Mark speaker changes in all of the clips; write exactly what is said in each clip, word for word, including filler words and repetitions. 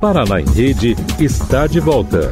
Speaker 1: Paraná em Rede está de volta.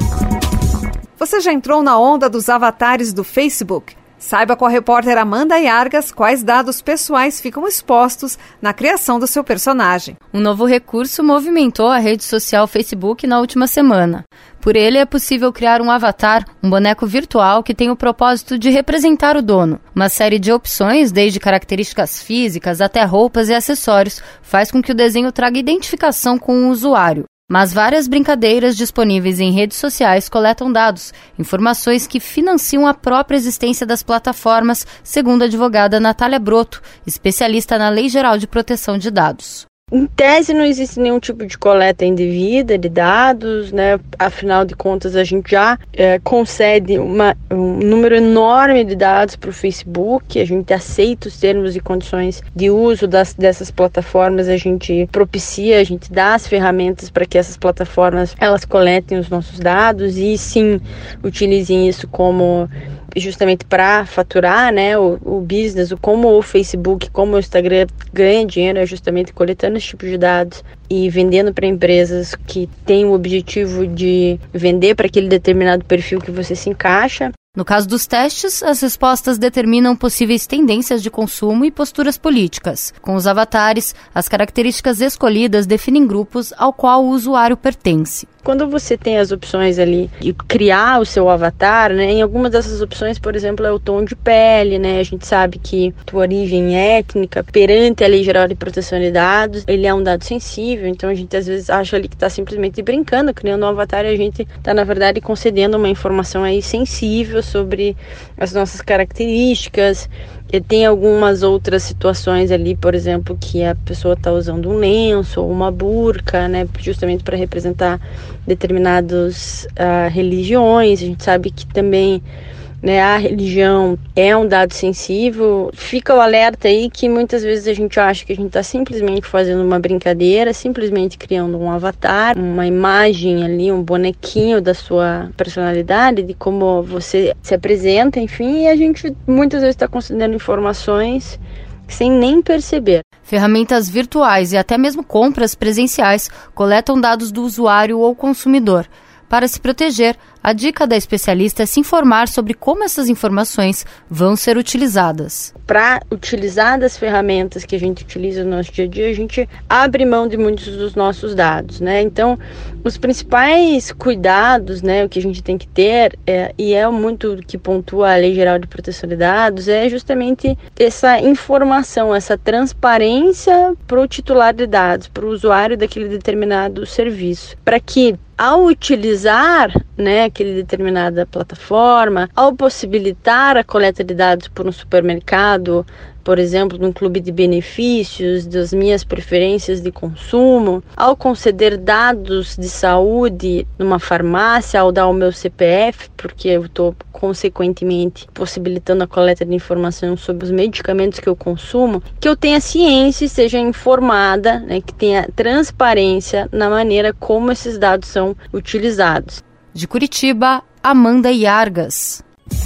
Speaker 2: Você já entrou na onda dos avatares do Facebook? Saiba com a repórter Amanda Iargas quais dados pessoais ficam expostos na criação do seu personagem.
Speaker 3: Um novo recurso movimentou a rede social Facebook na última semana. Por ele é possível criar um avatar, um boneco virtual que tem o propósito de representar o dono. Uma série de opções, desde características físicas até roupas e acessórios, faz com que o desenho traga identificação com o usuário. Mas várias brincadeiras disponíveis em redes sociais coletam dados, informações que financiam a própria existência das plataformas, segundo a advogada Natália Broto, especialista na Lei Geral de Proteção de Dados.
Speaker 4: Em tese, não existe nenhum tipo de coleta indevida de dados, né? Afinal de contas, a gente já é, concede uma, um número enorme de dados para o Facebook, a gente aceita os termos e condições de uso das, dessas plataformas, a gente propicia, a gente dá as ferramentas para que essas plataformas elas coletem os nossos dados e sim utilizem isso como justamente para faturar, né, o, o business, o, como o Facebook, como o Instagram ganha dinheiro é justamente coletando esse tipo de dados e vendendo para empresas que têm o objetivo de vender para aquele determinado perfil que você se encaixa.
Speaker 3: No caso dos testes, as respostas determinam possíveis tendências de consumo e posturas políticas. Com os avatares, as características escolhidas definem grupos ao qual o usuário pertence.
Speaker 4: Quando você tem as opções ali de criar o seu avatar, né, em algumas dessas opções, por exemplo, é o tom de pele, né, a gente sabe que a tua origem étnica, perante a Lei Geral de Proteção de Dados, ele é um dado sensível, então a gente às vezes acha ali que está simplesmente brincando, criando um avatar, e a gente está, na verdade, concedendo uma informação aí sensível sobre as nossas características. E tem algumas outras situações ali, por exemplo, que a pessoa está usando um lenço ou uma burca, né, justamente para representar determinadas uh, religiões. A gente sabe que também, né, a religião é um dado sensível. Fica o alerta aí que muitas vezes a gente acha que a gente está simplesmente fazendo uma brincadeira, simplesmente criando um avatar, uma imagem ali, um bonequinho da sua personalidade, de como você se apresenta, enfim, e a gente muitas vezes está concedendo informações sem nem perceber.
Speaker 3: Ferramentas virtuais e até mesmo compras presenciais coletam dados do usuário ou consumidor. Para se proteger, a dica da especialista é se informar sobre como essas informações vão ser utilizadas.
Speaker 4: Para utilizar das ferramentas que a gente utiliza no nosso dia a dia, a gente abre mão de muitos dos nossos dados, né? Então, os principais cuidados, né, o que a gente tem que ter, é, e é muito que pontua a Lei Geral de Proteção de Dados, é justamente essa informação, essa transparência para o titular de dados, para o usuário daquele determinado serviço, para que ao utilizar, né, aquele determinada plataforma, ao possibilitar a coleta de dados por um supermercado, por exemplo, num clube de benefícios, das minhas preferências de consumo, ao conceder dados de saúde numa farmácia, ao dar o meu C P F, porque eu estou consequentemente possibilitando a coleta de informação sobre os medicamentos que eu consumo, que eu tenha ciência e seja informada, né, que tenha transparência na maneira como esses dados são utilizados.
Speaker 3: De Curitiba, Amanda Iargas.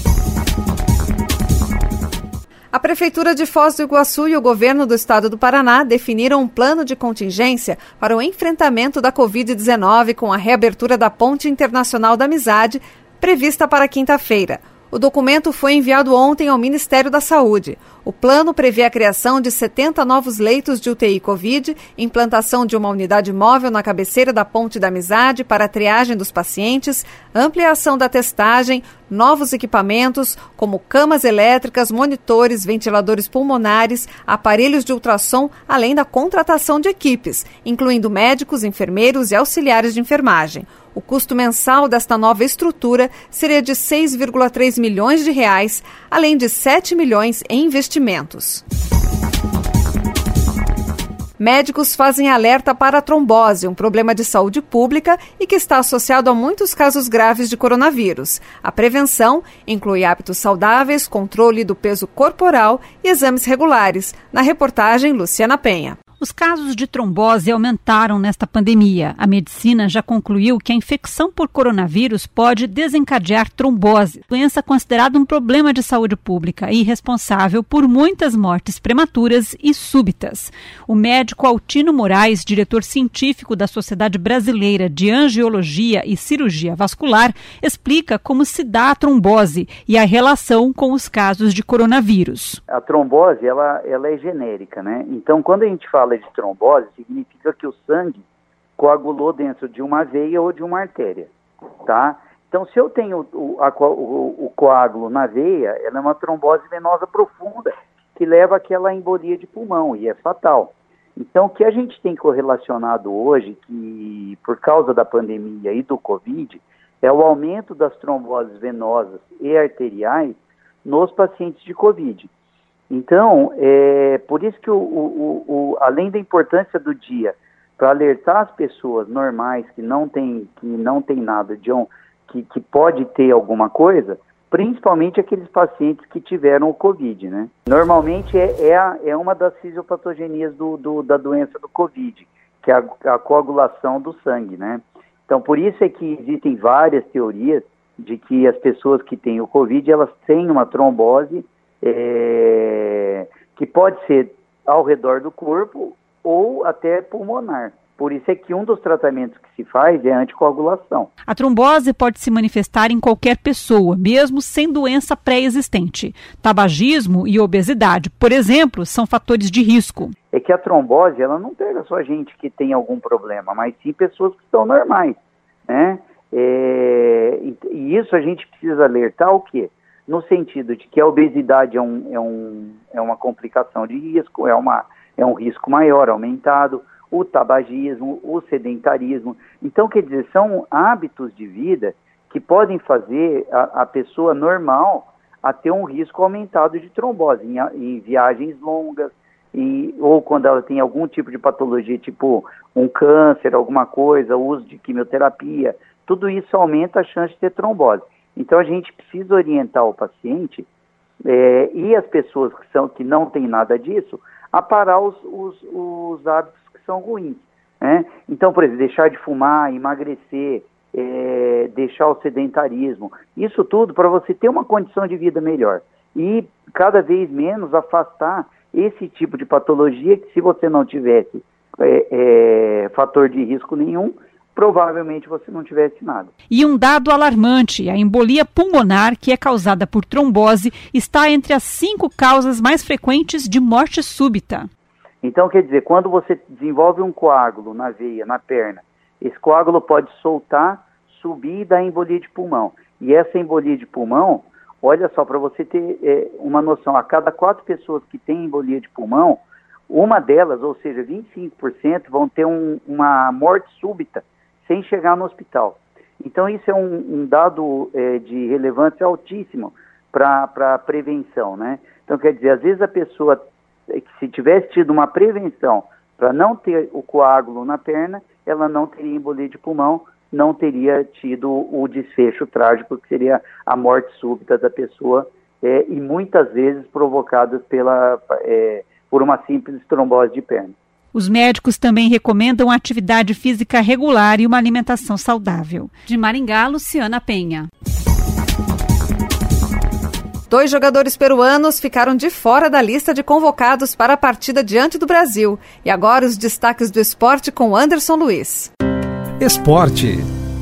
Speaker 2: A Prefeitura de Foz do Iguaçu e o Governo do Estado do Paraná definiram um plano de contingência para o enfrentamento da covid dezenove com a reabertura da Ponte Internacional da Amizade, prevista para quinta-feira. O documento foi enviado ontem ao Ministério da Saúde. O plano prevê a criação de setenta novos leitos de U T I Covid, implantação de uma unidade móvel na cabeceira da Ponte da Amizade para a triagem dos pacientes, ampliação da testagem, novos equipamentos, como camas elétricas, monitores, ventiladores pulmonares, aparelhos de ultrassom, além da contratação de equipes, incluindo médicos, enfermeiros e auxiliares de enfermagem. O custo mensal desta nova estrutura seria de seis vírgula três milhões de reais, além de sete milhões em investimentos. Médicos fazem alerta para a trombose, um problema de saúde pública e que está associado a muitos casos graves de coronavírus. A prevenção inclui hábitos saudáveis, controle do peso corporal e exames regulares. Na reportagem, Luciana Penha.
Speaker 5: Os casos de trombose aumentaram nesta pandemia. A medicina já concluiu que a infecção por coronavírus pode desencadear trombose, doença considerada um problema de saúde pública e responsável por muitas mortes prematuras e súbitas. O médico Altino Moraes, diretor científico da Sociedade Brasileira de Angiologia e Cirurgia Vascular, explica como se dá a trombose e a relação com os casos de coronavírus.
Speaker 6: A trombose, ela, ela é genérica, né? Então, quando a gente fala de trombose, significa que o sangue coagulou dentro de uma veia ou de uma artéria, tá? Então, se eu tenho o, a, o, o coágulo na veia, ela é uma trombose venosa profunda que leva àquela embolia de pulmão e é fatal. Então, o que a gente tem correlacionado hoje, que por causa da pandemia e do Covid, é o aumento das tromboses venosas e arteriais nos pacientes de Covid. Então, é por isso que, o, o, o, além da importância do dia para alertar as pessoas normais que não tem, que não tem nada, de um, que, que pode ter alguma coisa, principalmente aqueles pacientes que tiveram o Covid, né? Normalmente é, é, a, é uma das fisiopatogenias do, do, da doença do Covid, que é a, a coagulação do sangue, né? Então, por isso é que existem várias teorias de que as pessoas que têm o Covid, elas têm uma trombose é, que pode ser ao redor do corpo ou até pulmonar. Por isso é que um dos tratamentos que se faz é a anticoagulação.
Speaker 5: A trombose pode se manifestar em qualquer pessoa, mesmo sem doença pré-existente. Tabagismo e obesidade, por exemplo, são fatores de risco.
Speaker 6: É que a trombose, ela não pega só gente que tem algum problema, mas sim pessoas que estão normais, né? É, e isso a gente precisa alertar o quê? No sentido de que a obesidade é, um, é, um, é uma complicação de risco, é, uma, é um risco maior, aumentado, o tabagismo, o sedentarismo. Então, quer dizer, são hábitos de vida que podem fazer a, a pessoa normal a ter um risco aumentado de trombose em, em viagens longas, e, ou quando ela tem algum tipo de patologia, tipo um câncer, alguma coisa, uso de quimioterapia, tudo isso aumenta a chance de ter trombose. Então, a gente precisa orientar o paciente é, e as pessoas que, são, que não têm nada disso a parar os, os, os hábitos que são ruins, né? Então, por exemplo, deixar de fumar, emagrecer, é, deixar o sedentarismo, isso tudo para você ter uma condição de vida melhor e cada vez menos afastar esse tipo de patologia que, se você não tivesse é, é, fator de risco nenhum, provavelmente você não tivesse nada.
Speaker 5: E um dado alarmante, a embolia pulmonar, que é causada por trombose, está entre as cinco causas mais frequentes de morte súbita.
Speaker 6: Então, quer dizer, quando você desenvolve um coágulo na veia, na perna, esse coágulo pode soltar, subir e dar embolia de pulmão. E essa embolia de pulmão, olha só, para você ter é, uma noção, a cada quatro pessoas que têm embolia de pulmão, uma delas, ou seja, vinte e cinco por cento, vão ter um, uma morte súbita, sem chegar no hospital. Então, isso é um, um dado é, de relevância altíssimo para a prevenção, né? Então, quer dizer, às vezes a pessoa, se tivesse tido uma prevenção para não ter o coágulo na perna, ela não teria embolia de pulmão, não teria tido o desfecho trágico, que seria a morte súbita da pessoa, é, e muitas vezes provocadas pela, é, por uma simples trombose de perna.
Speaker 5: Os médicos também recomendam atividade física regular e uma alimentação saudável. De Maringá, Luciana Penha.
Speaker 2: Dois jogadores peruanos ficaram de fora da lista de convocados para a partida diante do Brasil. E agora os destaques do esporte com Anderson Luiz.
Speaker 7: Esporte.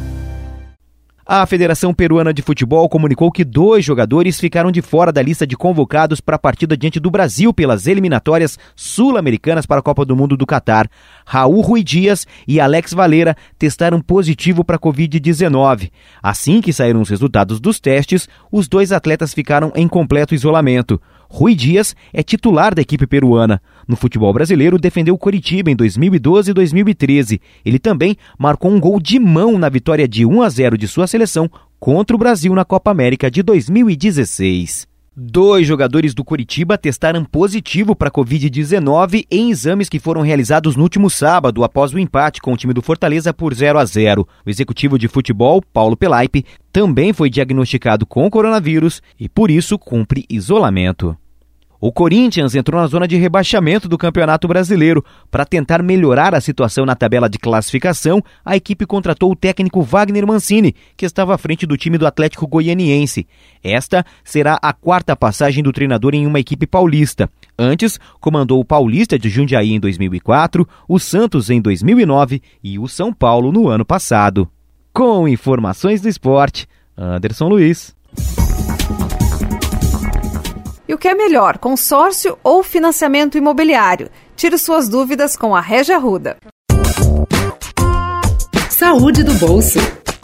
Speaker 8: A Federação Peruana de Futebol comunicou que dois jogadores ficaram de fora da lista de convocados para a partida diante do Brasil pelas eliminatórias sul-americanas para a Copa do Mundo do Catar. Raul Ruidias e Alex Valera testaram positivo para a covid dezenove. Assim que saíram os resultados dos testes, os dois atletas ficaram em completo isolamento. Ruidias é titular da equipe peruana. No futebol brasileiro, defendeu o Coritiba em dois mil e doze e dois mil e treze. Ele também marcou um gol de mão na vitória de um a zero de sua seleção contra o Brasil na Copa América de dois mil e dezesseis. Dois jogadores do Coritiba testaram positivo para a covid dezenove em exames que foram realizados no último sábado, após o empate com o time do Fortaleza por zero a zero. O executivo de futebol, Paulo Pelaipe, também foi diagnosticado com coronavírus e, por isso, cumpre isolamento. O Corinthians entrou na zona de rebaixamento do Campeonato Brasileiro. Para tentar melhorar a situação na tabela de classificação, a equipe contratou o técnico Wagner Mancini, que estava à frente do time do Atlético Goianiense. Esta será a quarta passagem do treinador em uma equipe paulista. Antes, comandou o Paulista de Jundiaí em dois mil e quatro, o Santos em dois mil e nove e o São Paulo no ano passado. Com informações do esporte, Anderson Luiz.
Speaker 2: E o que é melhor, consórcio ou financiamento imobiliário? Tire suas dúvidas com a Régia Arruda.
Speaker 9: Saúde do bolso.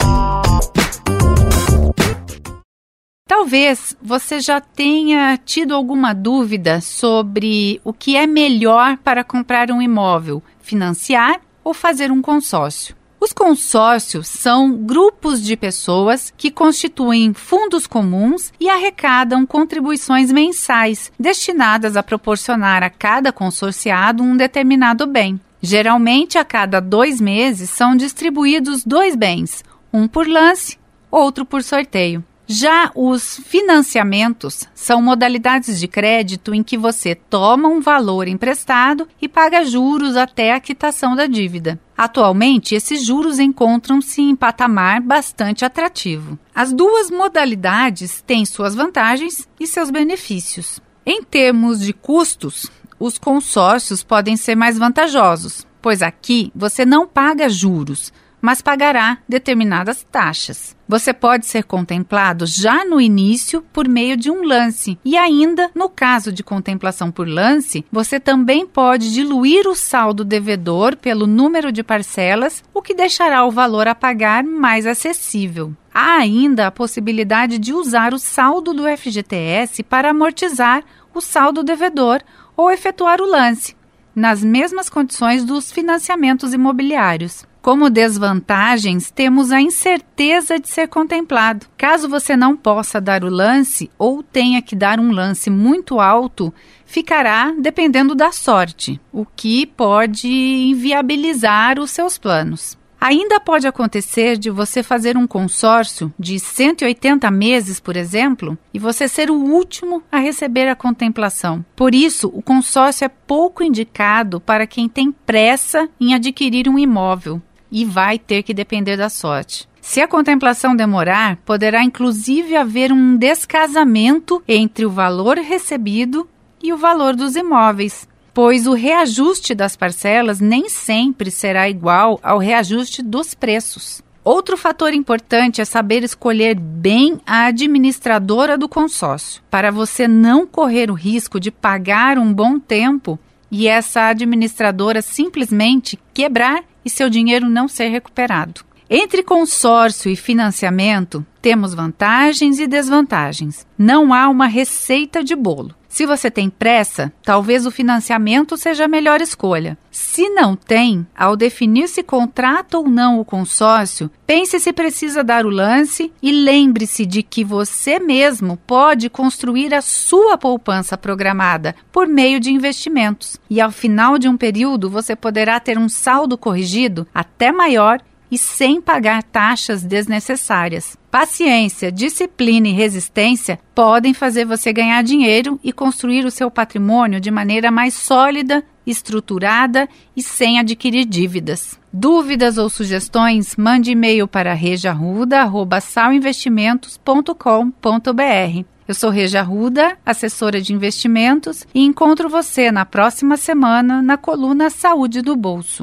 Speaker 10: Talvez você já tenha tido alguma dúvida sobre o que é melhor para comprar um imóvel, financiar ou fazer um consórcio. Os consórcios são grupos de pessoas que constituem fundos comuns e arrecadam contribuições mensais destinadas a proporcionar a cada consorciado um determinado bem. Geralmente, a cada dois meses, são distribuídos dois bens, um por lance, outro por sorteio. Já os financiamentos são modalidades de crédito em que você toma um valor emprestado e paga juros até a quitação da dívida. Atualmente, esses juros encontram-se em patamar bastante atrativo. As duas modalidades têm suas vantagens e seus benefícios. Em termos de custos, os consórcios podem ser mais vantajosos, pois aqui você não paga juros, mas pagará determinadas taxas. Você pode ser contemplado já no início por meio de um lance e ainda, no caso de contemplação por lance, você também pode diluir o saldo devedor pelo número de parcelas, o que deixará o valor a pagar mais acessível. Há ainda a possibilidade de usar o saldo do F G T S para amortizar o saldo devedor ou efetuar o lance, nas mesmas condições dos financiamentos imobiliários. Como desvantagens, temos a incerteza de ser contemplado. Caso você não possa dar o lance ou tenha que dar um lance muito alto, ficará dependendo da sorte, o que pode inviabilizar os seus planos. Ainda pode acontecer de você fazer um consórcio de cento e oitenta meses, por exemplo, e você ser o último a receber a contemplação. Por isso, o consórcio é pouco indicado para quem tem pressa em adquirir um imóvel e vai ter que depender da sorte. Se a contemplação demorar, poderá inclusive haver um descasamento entre o valor recebido e o valor dos imóveis, pois o reajuste das parcelas nem sempre será igual ao reajuste dos preços. Outro fator importante é saber escolher bem a administradora do consórcio, para você não correr o risco de pagar um bom tempo e essa administradora simplesmente quebrar e seu dinheiro não ser recuperado. Entre consórcio e financiamento, temos vantagens e desvantagens. Não há uma receita de bolo. Se você tem pressa, talvez o financiamento seja a melhor escolha. Se não tem, ao definir se contrata ou não o consórcio, pense se precisa dar o lance e lembre-se de que você mesmo pode construir a sua poupança programada por meio de investimentos. E ao final de um período, você poderá ter um saldo corrigido até maior e sem pagar taxas desnecessárias. Paciência, disciplina e resistência podem fazer você ganhar dinheiro e construir o seu patrimônio de maneira mais sólida, estruturada e sem adquirir dívidas. Dúvidas ou sugestões? Mande e-mail para regia arruda arroba sal investimentos ponto com ponto b r. Eu sou Régia Arruda, assessora de investimentos, e encontro você na próxima semana na coluna Saúde do Bolso.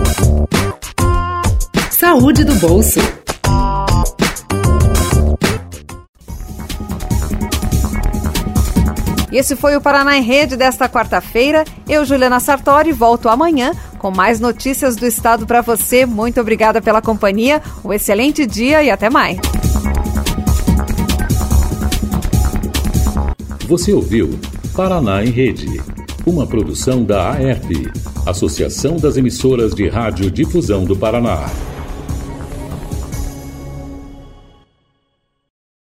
Speaker 9: Saúde do bolso.
Speaker 2: E esse foi o Paraná em Rede desta quarta-feira. Eu, Juliana Sartori, volto amanhã com mais notícias do estado para você. Muito obrigada pela companhia, um excelente dia e até mais.
Speaker 1: Você ouviu Paraná em Rede, uma produção da A E R P, Associação das Emissoras de Rádio Difusão do Paraná.